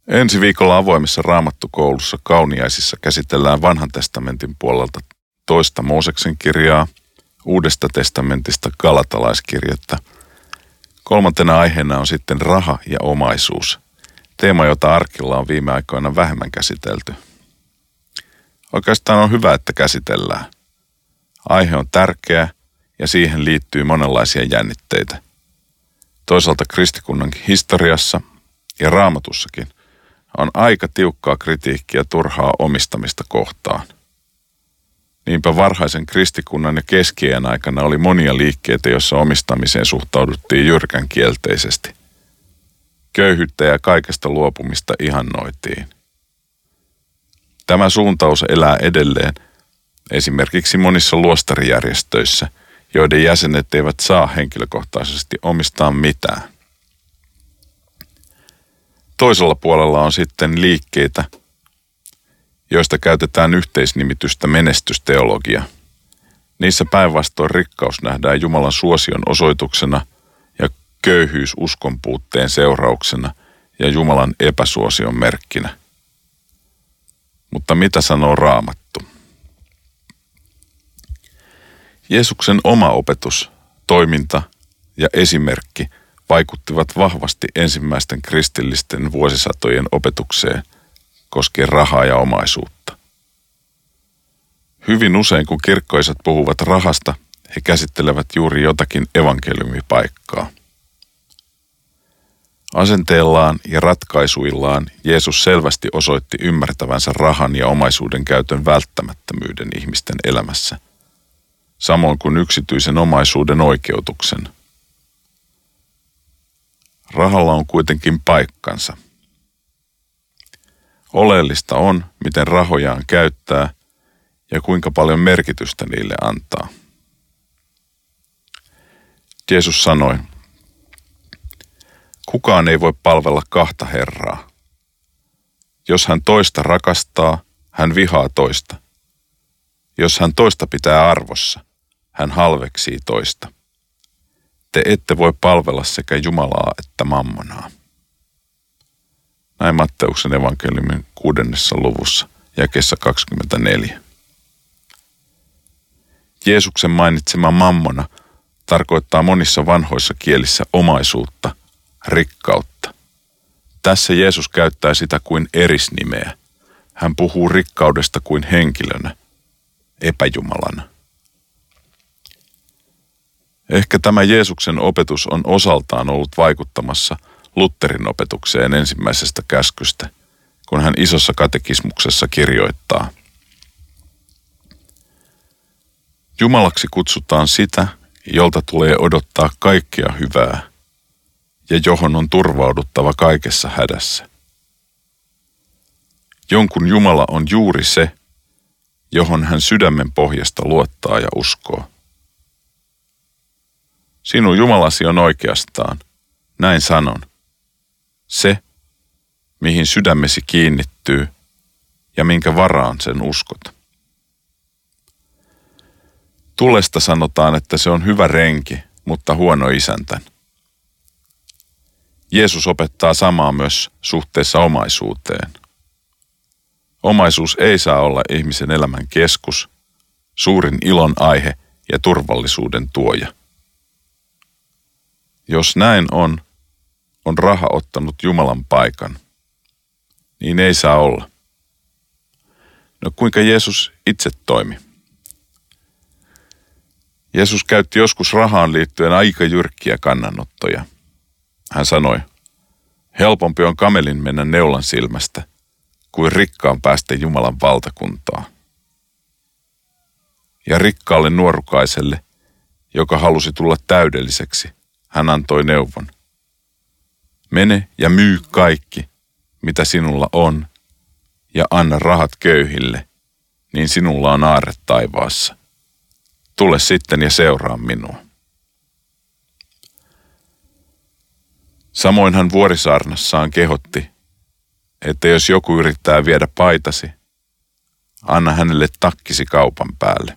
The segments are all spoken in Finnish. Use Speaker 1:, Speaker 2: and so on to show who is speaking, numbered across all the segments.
Speaker 1: Ensi viikolla avoimessa Raamattukoulussa Kauniaisissa käsitellään Vanhan testamentin puolelta toista Mooseksen kirjaa, Uudesta testamentista Galatalaiskirjettä. Kolmantena aiheena on sitten raha ja omaisuus, teema, jota arkilla on viime aikoina vähemmän käsitelty. Oikeastaan on hyvä, että käsitellään. Aihe on tärkeä ja siihen liittyy monenlaisia jännitteitä. Toisaalta kristikunnan historiassa ja Raamatussakin on aika tiukkaa kritiikkiä turhaa omistamista kohtaan. Niinpä varhaisen kristikunnan ja keskiajan aikana oli monia liikkeitä, joissa omistamiseen suhtauduttiin jyrkän kielteisesti. Köyhyyttä ja kaikesta luopumista ihannoitiin. Tämä suuntaus elää edelleen esimerkiksi monissa luostarijärjestöissä, joiden jäsenet eivät saa henkilökohtaisesti omistaa mitään. Toisella puolella on sitten liikkeitä, joista käytetään yhteisnimitystä menestysteologia. Niissä päinvastoin rikkaus nähdään Jumalan suosion osoituksena ja köyhyys uskon puutteen seurauksena ja Jumalan epäsuosion merkkinä. Mutta mitä sanoo Raamattu? Jeesuksen oma opetus, toiminta ja esimerkki vaikuttivat vahvasti ensimmäisten kristillisten vuosisatojen opetukseen koskien rahaa ja omaisuutta. Hyvin usein, kun kirkkoisat puhuvat rahasta, he käsittelevät juuri jotakin evankeliumipaikkaa. Asenteellaan ja ratkaisuillaan Jeesus selvästi osoitti ymmärtävänsä rahan ja omaisuuden käytön välttämättömyyden ihmisten elämässä, samoin kuin yksityisen omaisuuden oikeutuksen. Rahalla on kuitenkin paikkansa. Oleellista on, miten rahojaan käyttää ja kuinka paljon merkitystä niille antaa. Jeesus sanoi, kukaan ei voi palvella kahta herraa. Jos hän toista rakastaa, hän vihaa toista. Jos hän toista pitää arvossa, hän halveksii toista. Te ette voi palvella sekä Jumalaa että mammonaa. Näin Matteuksen evankeliumin 6. luvussa, jakeessa 24. Jeesuksen mainitsema mammona tarkoittaa monissa vanhoissa kielissä omaisuutta, rikkautta. Tässä Jeesus käyttää sitä kuin erisnimeä. Hän puhuu rikkaudesta kuin henkilönä, epäjumalana. Ehkä tämä Jeesuksen opetus on osaltaan ollut vaikuttamassa Lutherin opetukseen ensimmäisestä käskystä, kun hän isossa katekismuksessa kirjoittaa. Jumalaksi kutsutaan sitä, jolta tulee odottaa kaikkea hyvää ja johon on turvauduttava kaikessa hädässä. Jonkun Jumala on juuri se, johon hän sydämen pohjasta luottaa ja uskoo. Sinun Jumalasi on oikeastaan, näin sanon, se, mihin sydämesi kiinnittyy ja minkä varaan sen uskot. Tulesta sanotaan, että se on hyvä renki, mutta huono isäntän. Jeesus opettaa samaa myös suhteessa omaisuuteen. Omaisuus ei saa olla ihmisen elämän keskus, suurin ilon aihe ja turvallisuuden tuoja. Jos näin on raha ottanut Jumalan paikan. Niin ei saa olla. No kuinka Jeesus itse toimi? Jeesus käytti joskus rahaan liittyen aika jyrkkiä kannanottoja. Hän sanoi, helpompi on kamelin mennä neulan silmästä, kuin rikkaan päästä Jumalan valtakuntaan. Ja rikkaalle nuorukaiselle, joka halusi tulla täydelliseksi, hän antoi neuvon. Mene ja myy kaikki, mitä sinulla on, ja anna rahat köyhille, niin sinulla on aarre taivaassa. Tule sitten ja seuraa minua. Samoin hän Vuorisaarnassaan kehotti, että jos joku yrittää viedä paitasi, anna hänelle takkisi kaupan päälle.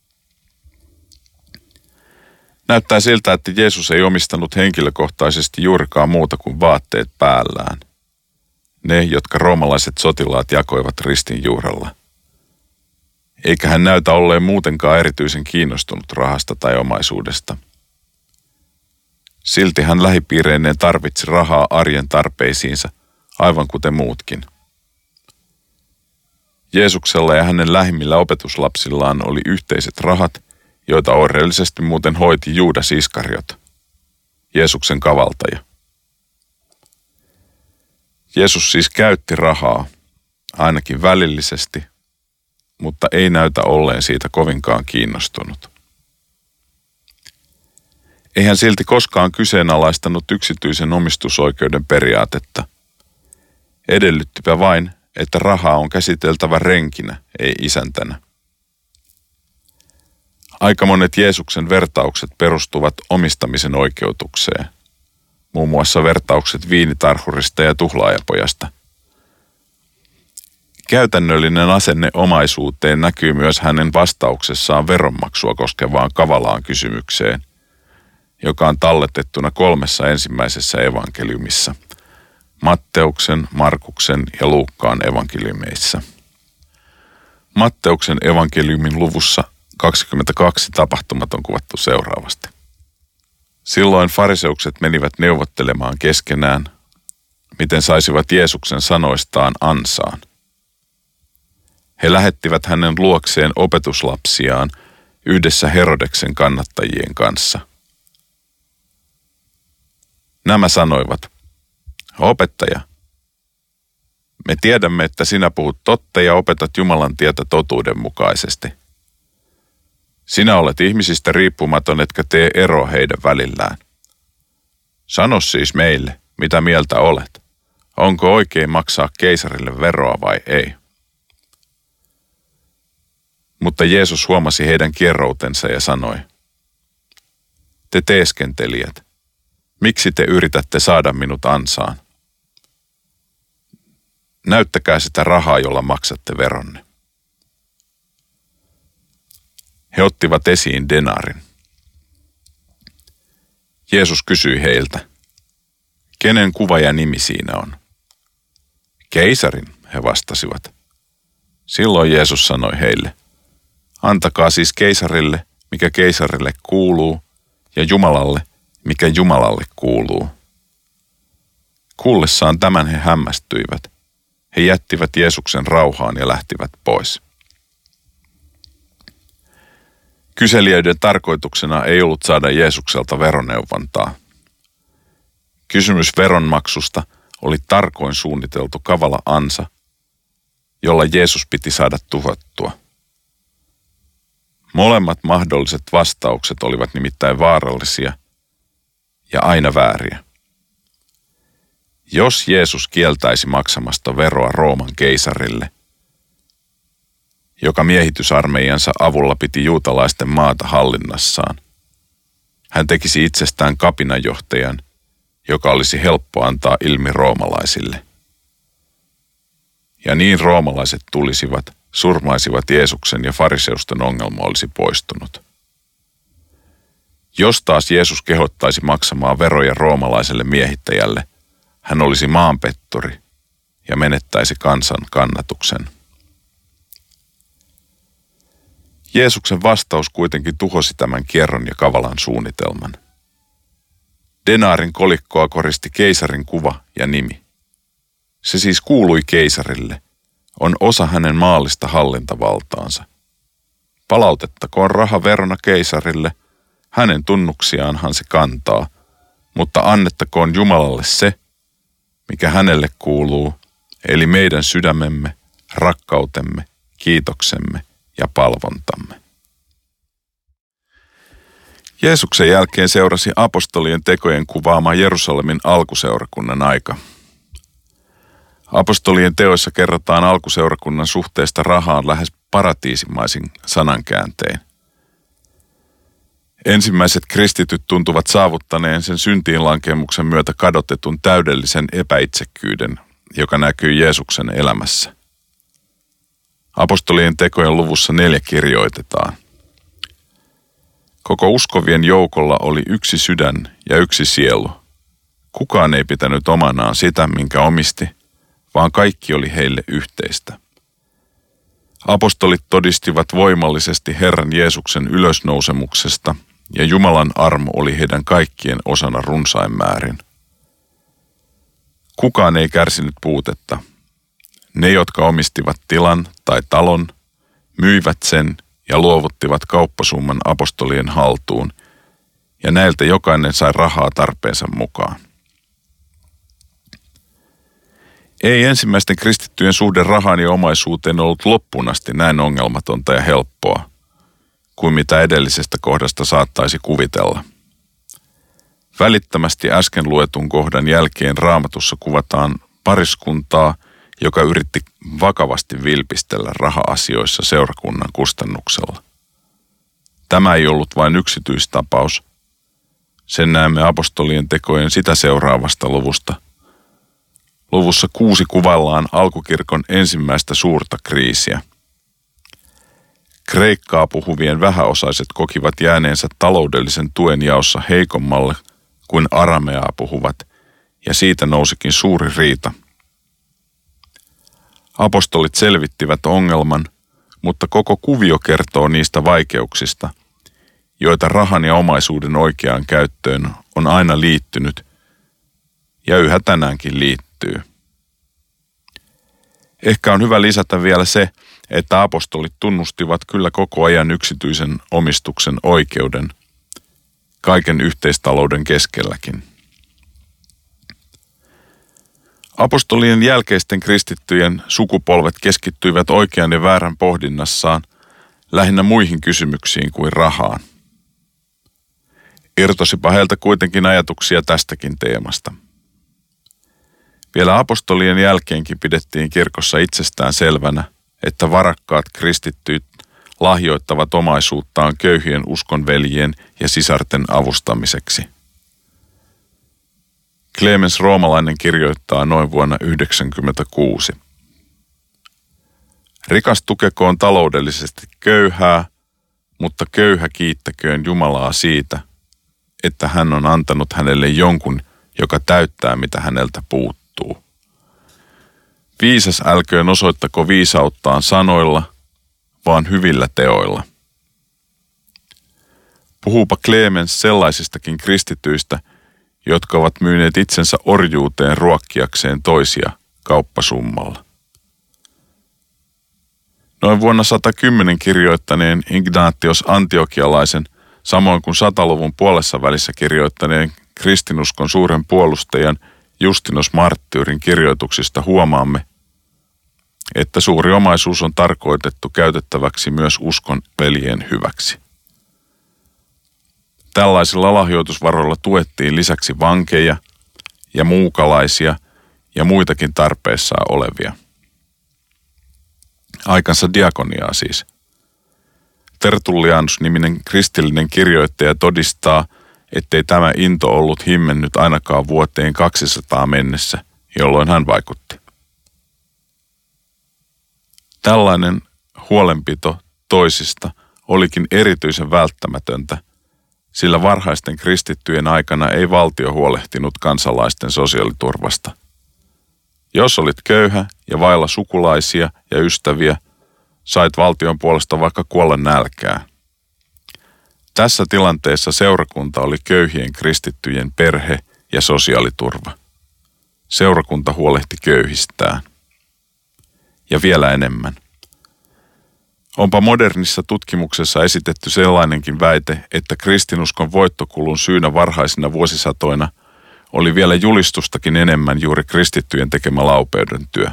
Speaker 1: Näyttää siltä, että Jeesus ei omistanut henkilökohtaisesti juurikaan muuta kuin vaatteet päällään. ne, jotka roomalaiset sotilaat jakoivat ristin juurella. Eikä hän näytä olleen muutenkaan erityisen kiinnostunut rahasta tai omaisuudesta. Silti hän lähipiireineen tarvitsi rahaa arjen tarpeisiinsa, aivan kuten muutkin. Jeesuksella ja hänen lähimmillä opetuslapsillaan oli yhteiset rahat, joita oireellisesti muuten hoiti Juudas Iskariot, Jeesuksen kavaltaja. Jeesus siis käytti rahaa, ainakin välillisesti, mutta ei näytä olleen siitä kovinkaan kiinnostunut. Ei hän silti koskaan kyseenalaistanut yksityisen omistusoikeuden periaatetta. Edellyttipä vain, että rahaa on käsiteltävä renkinä, ei isäntänä. Aika monet Jeesuksen vertaukset perustuvat omistamisen oikeutukseen. Muun muassa vertaukset viinitarhurista ja tuhlaajapojasta. Käytännöllinen asenne omaisuuteen näkyy myös hänen vastauksessaan veronmaksua koskevaan kavalaan kysymykseen, joka on talletettuna 3 ensimmäisessä evankeliumissa, Matteuksen, Markuksen ja Luukkaan evankeliumeissa. Matteuksen evankeliumin luvussa 22 tapahtumat on kuvattu seuraavasti. Silloin fariseukset menivät neuvottelemaan keskenään, miten saisivat Jeesuksen sanoistaan ansaan. He lähettivät hänen luokseen opetuslapsiaan yhdessä Herodeksen kannattajien kanssa. Nämä sanoivat, opettaja, me tiedämme, että sinä puhut totta ja opetat Jumalan tietä totuuden mukaisesti. Sinä olet ihmisistä riippumaton, etkä tee eroa heidän välillään. Sano siis meille, mitä mieltä olet. Onko oikein maksaa keisarille veroa vai ei? Mutta Jeesus huomasi heidän kierroutensa ja sanoi, te teeskentelijät, miksi te yritätte saada minut ansaan? Näyttäkää sitä rahaa, jolla maksatte veronne. He ottivat esiin denaarin. Jeesus kysyi heiltä, kenen kuva ja nimi siinä on? Keisarin, he vastasivat. Silloin Jeesus sanoi heille, antakaa siis keisarille, mikä keisarille kuuluu, ja Jumalalle, mikä Jumalalle kuuluu. Kuullessaan tämän he hämmästyivät. He jättivät Jeesuksen rauhaan ja lähtivät pois. Kyselijöiden tarkoituksena ei ollut saada Jeesukselta veroneuvontaa. Kysymys veronmaksusta oli tarkoin suunniteltu kavala ansa, jolla Jeesus piti saada tuhottua. Molemmat mahdolliset vastaukset olivat nimittäin vaarallisia ja aina vääriä. Jos Jeesus kieltäisi maksamasta veroa Rooman keisarille, joka miehitysarmeijansa avulla piti juutalaisten maata hallinnassaan, hän tekisi itsestään kapinanjohtajan, joka olisi helppo antaa ilmi roomalaisille. Ja niin roomalaiset tulisivat, surmaisivat Jeesuksen ja fariseusten ongelma olisi poistunut. Jos taas Jeesus kehottaisi maksamaan veroja roomalaiselle miehittäjälle, hän olisi maanpetturi ja menettäisi kansan kannatuksen. Jeesuksen vastaus kuitenkin tuhosi tämän kierron ja kavalan suunnitelman. Denaarin kolikkoa koristi keisarin kuva ja nimi. Se siis kuului keisarille, on osa hänen maallista hallintavaltaansa. Palautettakoon raha verona keisarille, hänen tunnuksiaanhan se kantaa, mutta annettakoon Jumalalle se, mikä hänelle kuuluu, eli meidän sydämemme, rakkautemme, kiitoksemme ja palvontamme. Jeesuksen jälkeen seurasi apostolien tekojen kuvaama Jerusalemin alkuseurakunnan aika. Apostolien teoissa kerrotaan alkuseurakunnan suhteesta rahaan lähes paratiisimaisin sanankääntein. Ensimmäiset kristityt tuntuvat saavuttaneen sen syntiinlankemuksen myötä kadotetun täydellisen epäitsekkyyden, joka näkyy Jeesuksen elämässä. Apostolien tekojen luvussa 4 kirjoitetaan. Koko uskovien joukolla oli yksi sydän ja yksi sielu. Kukaan ei pitänyt omanaan sitä, minkä omisti, vaan kaikki oli heille yhteistä. Apostolit todistivat voimallisesti Herran Jeesuksen ylösnousemuksesta, ja Jumalan armo oli heidän kaikkien osana runsain määrin. Kukaan ei kärsinyt puutetta. Ne, jotka omistivat tilan tai talon, myivät sen ja luovuttivat kauppasumman apostolien haltuun, ja näiltä jokainen sai rahaa tarpeensa mukaan. Ei ensimmäisten kristittyjen suhde rahaan ja omaisuuteen ollut loppuun asti näin ongelmatonta ja helppoa, kuin mitä edellisestä kohdasta saattaisi kuvitella. Välittömästi äsken luetun kohdan jälkeen Raamatussa kuvataan pariskuntaa, joka yritti vakavasti vilpistellä raha-asioissa seurakunnan kustannuksella. Tämä ei ollut vain yksityistapaus. Sen näemme apostolien tekojen sitä seuraavasta luvusta. Luvussa 6 kuvaillaan alkukirkon ensimmäistä suurta kriisiä. Kreikkaa puhuvien vähäosaiset kokivat jääneensä taloudellisen tuen jaossa heikommalle kuin arameaa puhuvat, ja siitä nousikin suuri riita. Apostolit selvittivät ongelman, mutta koko kuvio kertoo niistä vaikeuksista, joita rahan ja omaisuuden oikeaan käyttöön on aina liittynyt ja yhä tänäänkin liittyy. Ehkä on hyvä lisätä vielä se, että apostolit tunnustivat kyllä koko ajan yksityisen omistuksen oikeuden kaiken yhteistalouden keskelläkin. Apostolien jälkeisten kristittyjen sukupolvet keskittyivät oikean ja väärän pohdinnassaan lähinnä muihin kysymyksiin kuin rahaan. Irtosipa heiltä kuitenkin ajatuksia tästäkin teemasta. Vielä apostolien jälkeenkin pidettiin kirkossa itsestään selvänä, että varakkaat kristittyt lahjoittavat omaisuuttaan köyhien uskonveljien ja sisarten avustamiseksi. Clemens Roomalainen kirjoittaa noin vuonna 1996. Rikas tukekoon taloudellisesti köyhää, mutta köyhä kiittäköön Jumalaa siitä, että hän on antanut hänelle jonkun, joka täyttää mitä häneltä puuttuu. Viisas älköön osoittako viisauttaan sanoilla, vaan hyvillä teoilla. Puhuupa Clemens sellaisistakin kristityistä, jotka ovat myyneet itsensä orjuuteen ruokkiakseen toisia kauppasummalla. Noin vuonna 110 kirjoittaneen Ignatios Antiokialaisen, samoin kuin 100-luvun puolessa välissä kirjoittaneen kristinuskon suuren puolustajan Justinus Marttyyrin kirjoituksista huomaamme, että suuri omaisuus on tarkoitettu käytettäväksi myös uskon veljien hyväksi. Tällaisilla lahjoitusvaroilla tuettiin lisäksi vankeja ja muukalaisia ja muitakin tarpeessa olevia. Aikansa diakoniaa siis. Tertullianus-niminen kristillinen kirjoittaja todistaa, ettei tämä into ollut himmennyt ainakaan vuoteen 200 mennessä, jolloin hän vaikutti. Tällainen huolenpito toisista olikin erityisen välttämätöntä, sillä varhaisten kristittyjen aikana ei valtio huolehtinut kansalaisten sosiaaliturvasta. Jos olit köyhä ja vailla sukulaisia ja ystäviä, sait valtion puolesta vaikka kuolla nälkään. Tässä tilanteessa seurakunta oli köyhien kristittyjen perhe ja sosiaaliturva. Seurakunta huolehti köyhistään. Ja vielä enemmän. Onpa modernissa tutkimuksessa esitetty sellainenkin väite, että kristinuskon voittokulun syynä varhaisina vuosisatoina oli vielä julistustakin enemmän juuri kristittyjen tekemä laupeuden työ.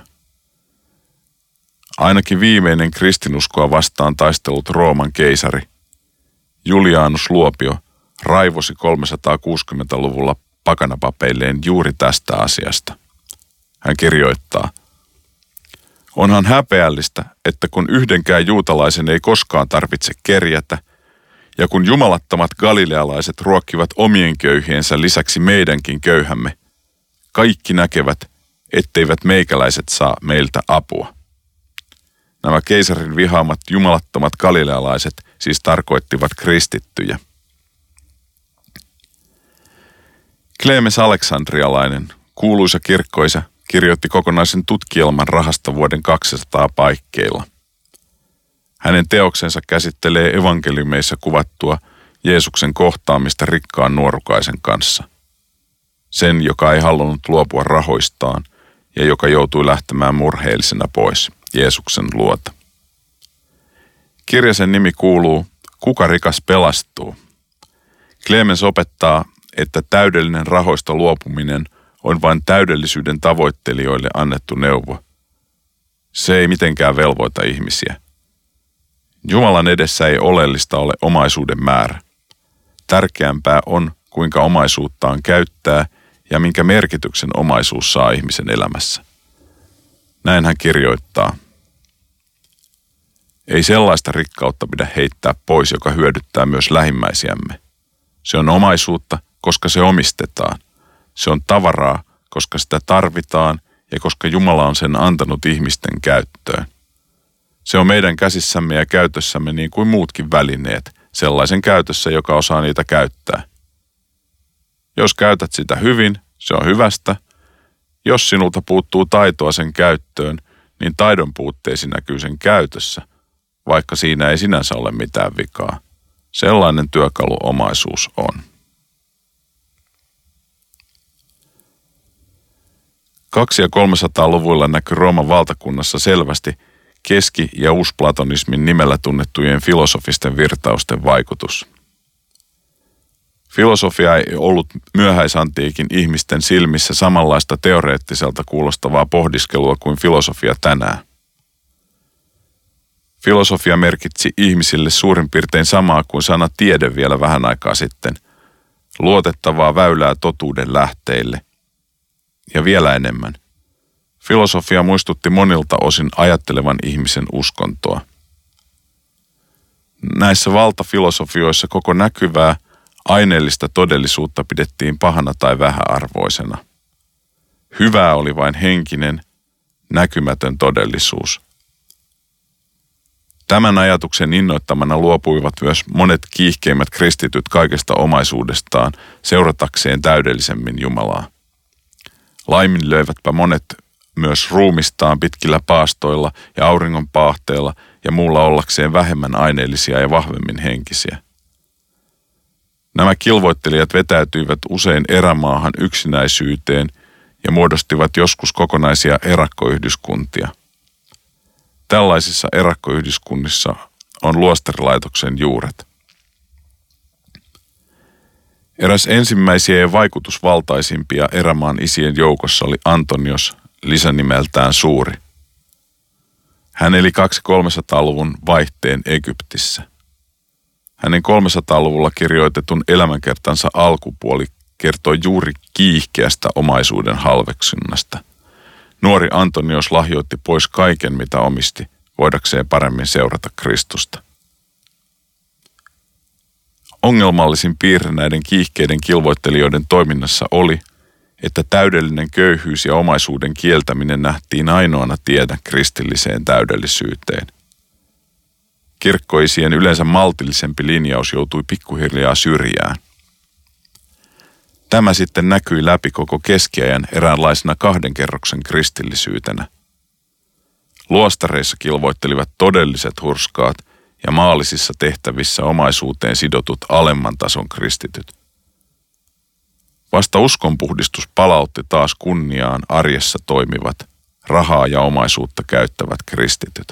Speaker 1: Ainakin viimeinen kristinuskoa vastaan taistellut Rooman keisari, Julianus Luopio, raivosi 360-luvulla pakanapapeilleen juuri tästä asiasta. Hän kirjoittaa: onhan häpeällistä, että kun yhdenkään juutalaisen ei koskaan tarvitse kerjätä, ja kun jumalattomat galilealaiset ruokkivat omien köyhiensä lisäksi meidänkin köyhämme, kaikki näkevät, etteivät meikäläiset saa meiltä apua. Nämä keisarin vihaamat jumalattomat galilealaiset siis tarkoittivat kristittyjä. Clemens Aleksandrialainen, kuuluisa kirkkoisä, kirjoitti kokonaisen tutkielman rahasta vuoden 200 paikkeilla. Hänen teoksensa käsittelee evankeliumeissa kuvattua Jeesuksen kohtaamista rikkaan nuorukaisen kanssa. Sen, joka ei halunnut luopua rahoistaan ja joka joutui lähtemään murheellisena pois Jeesuksen luota. Kirjasen nimi kuuluu Kuka rikas pelastuu? Clemens opettaa, että täydellinen rahoista luopuminen on vain täydellisyyden tavoittelijoille annettu neuvo. Se ei mitenkään velvoita ihmisiä. Jumalan edessä ei oleellista ole omaisuuden määrä. Tärkeämpää on, kuinka omaisuuttaan käyttää ja minkä merkityksen omaisuus saa ihmisen elämässä. Näin hän kirjoittaa. Ei sellaista rikkautta pidä heittää pois, joka hyödyttää myös lähimmäisiämme. Se on omaisuutta, koska se omistetaan. Se on tavaraa, koska sitä tarvitaan ja koska Jumala on sen antanut ihmisten käyttöön. Se on meidän käsissämme ja käytössämme niin kuin muutkin välineet, sellaisen käytössä, joka osaa niitä käyttää. Jos käytät sitä hyvin, se on hyvästä. Jos sinulta puuttuu taitoa sen käyttöön, niin taidon puutteesi näkyy sen käytössä, vaikka siinä ei sinänsä ole mitään vikaa. Sellainen työkalu omaisuus on. 200- ja 300-luvuilla näkyi Rooman valtakunnassa selvästi keski- ja uusplatonismin nimellä tunnettujen filosofisten virtausten vaikutus. Filosofia ei ollut myöhäisantiikin ihmisten silmissä samanlaista teoreettiselta kuulostavaa pohdiskelua kuin filosofia tänään. Filosofia merkitsi ihmisille suurin piirtein samaa kuin sana tiede vielä vähän aikaa sitten, luotettavaa väylää totuuden lähteille. Ja vielä enemmän. Filosofia muistutti monilta osin ajattelevan ihmisen uskontoa. Näissä valtafilosofioissa koko näkyvää, aineellista todellisuutta pidettiin pahana tai vähäarvoisena. Hyvää oli vain henkinen, näkymätön todellisuus. Tämän ajatuksen innoittamana luopuivat myös monet kiihkeimmät kristityt kaikesta omaisuudestaan seuratakseen täydellisemmin Jumalaa. Laiminlöivätpä monet myös ruumistaan pitkillä paastoilla ja auringonpaahteilla ja muulla ollakseen vähemmän aineellisia ja vahvemmin henkisiä. Nämä kilvoittelijat vetäytyivät usein erämaahan yksinäisyyteen ja muodostivat joskus kokonaisia erakkoyhdyskuntia. Tällaisissa erakkoyhdyskunnissa on luostarilaitoksen juuret. Eräs ensimmäisiä ja vaikutusvaltaisimpia erämaan isien joukossa oli Antonios, lisänimeltään Suuri. Hän eli 200-300-luvun vaihteen Egyptissä. Hänen 300-luvulla kirjoitetun elämänkertansa alkupuoli kertoi juuri kiihkeästä omaisuuden halveksunnasta. Nuori Antonios lahjoitti pois kaiken, mitä omisti, voidakseen paremmin seurata Kristusta. Ongelmallisin piirre näiden kiihkeiden kilvoittelijoiden toiminnassa oli, että täydellinen köyhyys ja omaisuuden kieltäminen nähtiin ainoana tiedä kristilliseen täydellisyyteen. Kirkkoisien yleensä maltillisempi linjaus joutui pikkuhiljaa syrjään. Tämä sitten näkyi läpi koko keskiajan eräänlaisena 2 kerroksen kristillisyytenä. Luostareissa kilvoittelivat todelliset hurskaat ja maallisissa tehtävissä omaisuuteen sidotut alemman tason kristityt. Vasta uskonpuhdistus palautti taas kunniaan arjessa toimivat, rahaa ja omaisuutta käyttävät kristityt.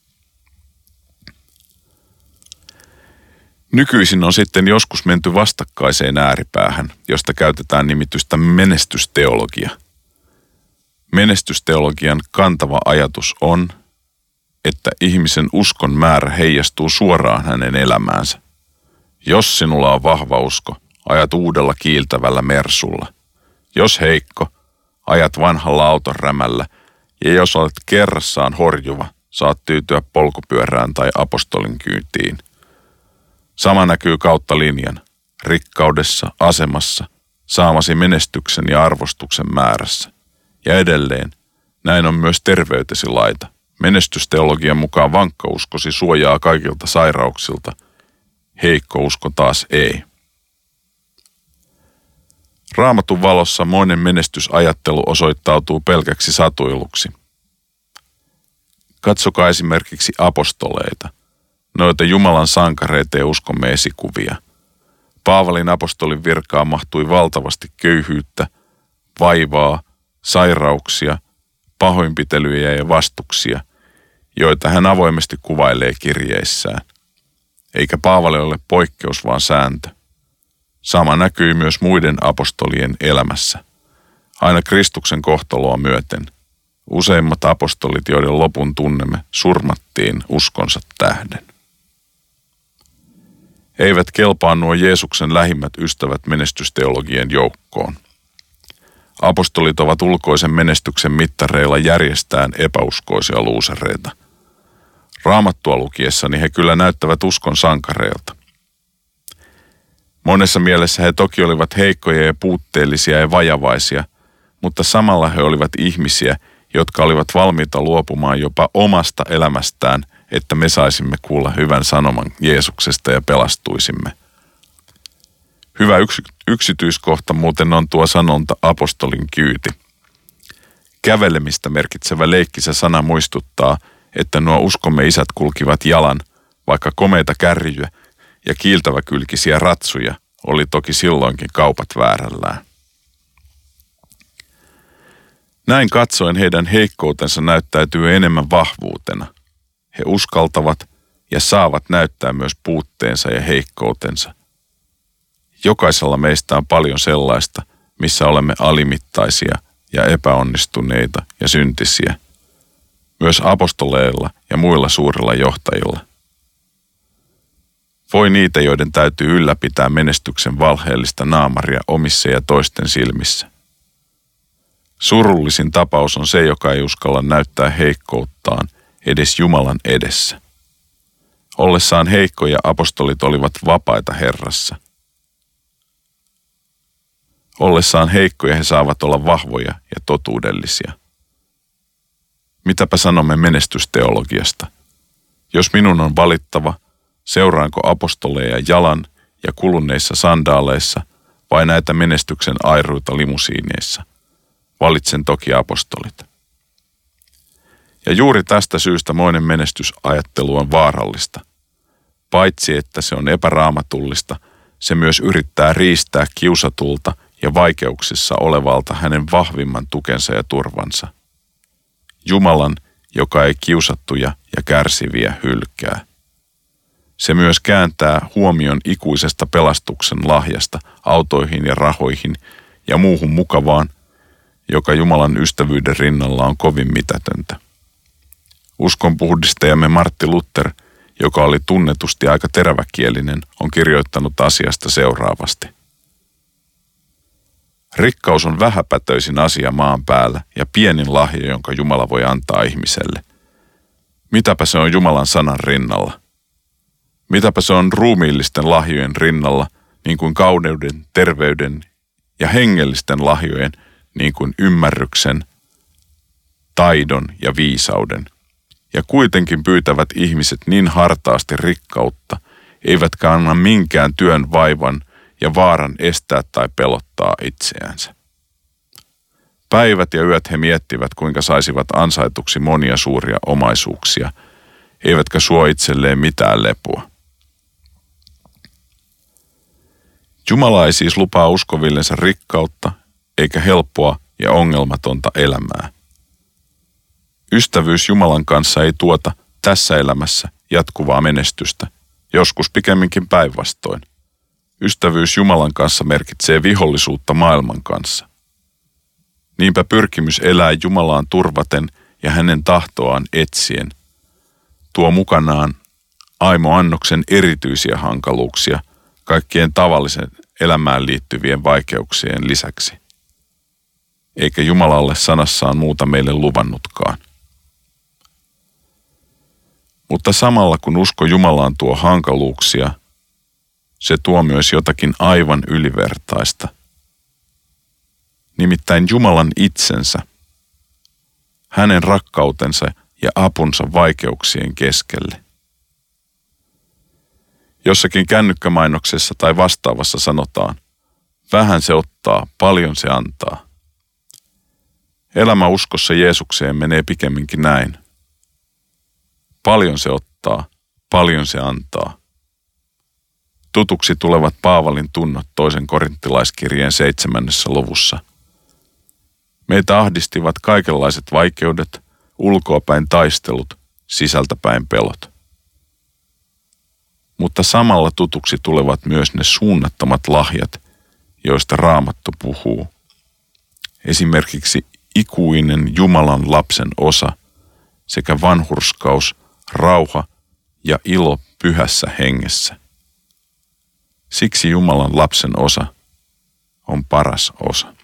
Speaker 1: Nykyisin on sitten joskus menty vastakkaiseen ääripäähän, josta käytetään nimitystä menestysteologia. Menestysteologian kantava ajatus on, että ihmisen uskon määrä heijastuu suoraan hänen elämäänsä. Jos sinulla on vahva usko, ajat uudella kiiltävällä Mersulla. Jos heikko, ajat vanhalla autonrämällä, ja jos olet kerrassaan horjuva, saat tyytyä polkupyörään tai apostolin kyytiin. Sama näkyy kautta linjan, rikkaudessa, asemassa, saamasi menestyksen ja arvostuksen määrässä. Ja edelleen, näin on myös terveytesi laita. Menestysteologian mukaan vankka uskosi suojaa kaikilta sairauksilta, heikko usko taas ei. Raamatun valossa monen menestysajattelu osoittautuu pelkäksi satuiluksi. Katsokaa esimerkiksi apostoleita, noita Jumalan sankareita ja uskomme esikuvia. Paavalin apostolin virkaan mahtui valtavasti köyhyyttä, vaivaa, sairauksia, pahoinpitelyjä ja vastuksia, joita hän avoimesti kuvailee kirjeissään. Eikä Paavali ole poikkeus, vaan sääntö. Sama näkyy myös muiden apostolien elämässä. Aina Kristuksen kohtaloa myöten. Useimmat apostolit, joiden lopun tunnemme, surmattiin uskonsa tähden. Eivät kelpaa nuo Jeesuksen lähimmät ystävät menestysteologien joukkoon. Apostolit ovat ulkoisen menestyksen mittareilla järjestään epäuskoisia luusereita. Raamattua lukiessani he kyllä näyttävät uskon sankareilta. Monessa mielessä he toki olivat heikkoja ja puutteellisia ja vajavaisia, mutta samalla he olivat ihmisiä, jotka olivat valmiita luopumaan jopa omasta elämästään, että me saisimme kuulla hyvän sanoman Jeesuksesta ja pelastuisimme. Hyvä yksityiskohta muuten on tuo sanonta apostolin kyyti. Kävelemistä merkitsevä leikkisä sana muistuttaa, että nuo uskomme isät kulkivat jalan, vaikka komeita kärryjä ja kiiltäväkylkisiä ratsuja oli toki silloinkin kaupat väärällään. Näin katsoen heidän heikkoutensa näyttäytyy enemmän vahvuutena. He uskaltavat ja saavat näyttää myös puutteensa ja heikkoutensa. Jokaisella meistä on paljon sellaista, missä olemme alimittaisia ja epäonnistuneita ja syntisiä. Myös apostoleilla ja muilla suurilla johtajilla. Voi niitä, joiden täytyy ylläpitää menestyksen valheellista naamaria omissa ja toisten silmissä. Surullisin tapaus on se, joka ei uskalla näyttää heikkouttaan edes Jumalan edessä. Ollessaan heikkoja apostolit olivat vapaita Herrassa. Ollessaan heikkoja he saavat olla vahvoja ja totuudellisia. Mitäpä sanomme menestysteologiasta? Jos minun on valittava, seuraanko apostoleja jalan ja kuluneissa sandaaleissa vai näitä menestyksen airuita limusiineissa? Valitsen toki apostolit. Ja juuri tästä syystä moinen menestysajattelu on vaarallista. Paitsi että se on epäraamatullista, se myös yrittää riistää kiusatulta ja vaikeuksissa olevalta hänen vahvimman tukensa ja turvansa. Jumalan, joka ei kiusattuja ja kärsiviä hylkää. Se myös kääntää huomion ikuisesta pelastuksen lahjasta autoihin ja rahoihin ja muuhun mukavaan, joka Jumalan ystävyyden rinnalla on kovin mitätöntä. Uskonpuhdistajamme Martti Luther, joka oli tunnetusti aika teräväkielinen, on kirjoittanut asiasta seuraavasti. Rikkaus on vähäpätöisin asia maan päällä ja pienin lahja, jonka Jumala voi antaa ihmiselle. Mitäpä se on Jumalan sanan rinnalla? Mitäpä se on ruumiillisten lahjojen rinnalla, niin kuin kauneuden, terveyden ja hengellisten lahjojen, niin kuin ymmärryksen, taidon ja viisauden. Ja kuitenkin pyytävät ihmiset niin hartaasti rikkautta, eivätkä anna minkään työn vaivan ja vaaran estää tai pelottaa itseänsä. Päivät ja yöt he miettivät, kuinka saisivat ansaituksi monia suuria omaisuuksia, eivätkä suo itselleen mitään lepua. Jumala ei siis lupaa uskovillensa rikkautta, eikä helppoa ja ongelmatonta elämää. Ystävyys Jumalan kanssa ei tuota tässä elämässä jatkuvaa menestystä, joskus pikemminkin päinvastoin. Ystävyys Jumalan kanssa merkitsee vihollisuutta maailman kanssa. Niinpä pyrkimys elää Jumalaan turvaten ja hänen tahtoaan etsien tuo mukanaan aimo-annoksen erityisiä hankaluuksia kaikkien tavallisen elämään liittyvien vaikeuksien lisäksi. Eikä Jumala ole sanassaan muuta meille luvannutkaan. Mutta samalla kun usko Jumalaan tuo hankaluuksia, se tuo myös jotakin aivan ylivertaista. Nimittäin Jumalan itsensä, hänen rakkautensa ja apunsa vaikeuksien keskelle. Jossakin kännykkämainoksessa tai vastaavassa sanotaan, Vähän se ottaa, paljon se antaa. Elämä uskossa Jeesukseen menee pikemminkin näin. Paljon se ottaa, paljon se antaa. Tutuksi tulevat Paavalin tunnot 2. korinttilaiskirjeen 7. luvussa. Meitä ahdistivat kaikenlaiset vaikeudet, ulkoapäin taistelut, sisältäpäin pelot. Mutta samalla tutuksi tulevat myös ne suunnattomat lahjat, joista Raamattu puhuu. Esimerkiksi ikuinen Jumalan lapsen osa sekä vanhurskaus, rauha ja ilo pyhässä hengessä. Siksi Jumalan lapsen osa on paras osa.